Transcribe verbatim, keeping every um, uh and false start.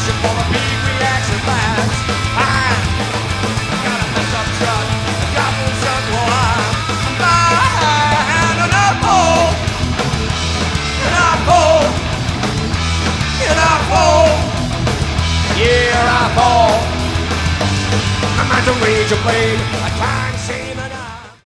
passion for the big reaction fast. I got a messed up truck, a couple circle high. And I fall, and I fall, and I fall. Yeah, I fall. I'm at the rage of blade. I try